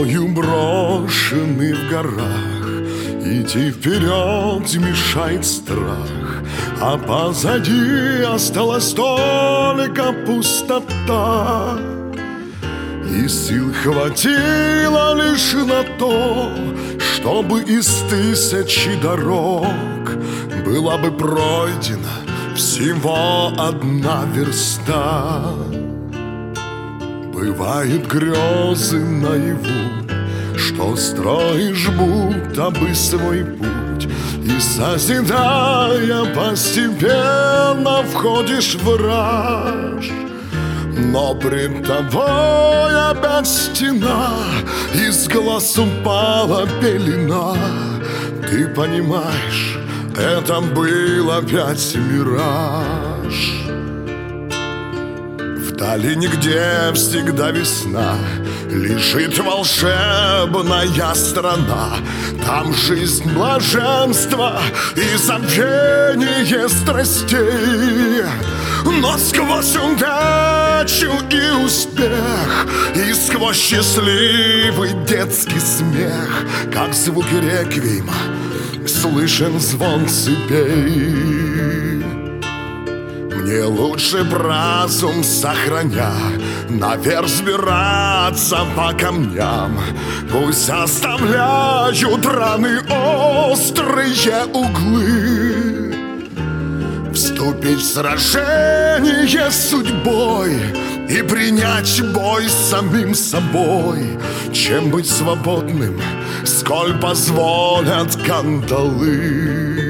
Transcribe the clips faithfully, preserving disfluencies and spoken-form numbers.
мною брошенный в горах. Идти вперед мешает страх, а позади осталась только пустота. И сил хватило лишь на то, чтобы из тысячи дорог была бы пройдена всего одна верста. Бывают грезы наяву, что строишь будто бы свой путь, и, созидая, постепенно входишь в раж. Но пред тобой опять стена, из глаз упала пелена. Ты понимаешь, это был опять мираж. Вдали нигде всегда весна, лежит волшебная страна. Там жизнь, блаженство и забвение страстей. Но сквозь удачу и успех, и сквозь счастливый детский смех, как звуки реквиема, слышен звон цепей. Мне лучше б разум сохраня, наверх взбираться по камням. Пусть оставляют раны острые углы. Вступить в сражение с судьбой и принять бой с самим собой, чем быть свободным, сколь позволят кандалы.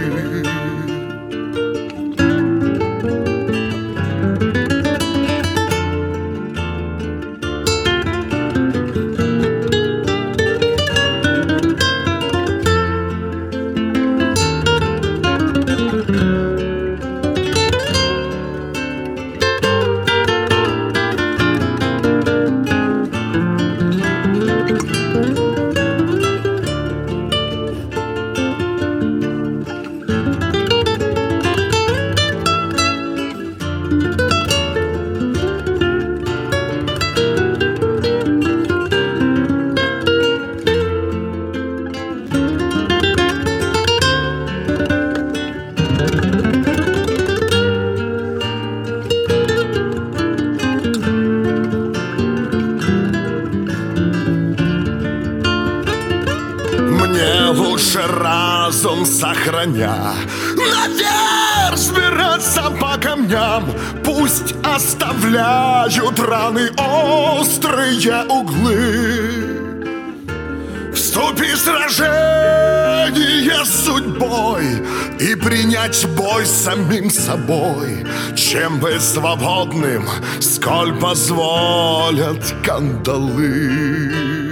Мне лучше разум сохраня, наверх взбираться по камням. Пусть оставляют раны острые углы. Вступи в сражение с судьбой и принять бой с самим собой, чем быть свободным, сколь позволят кандалы.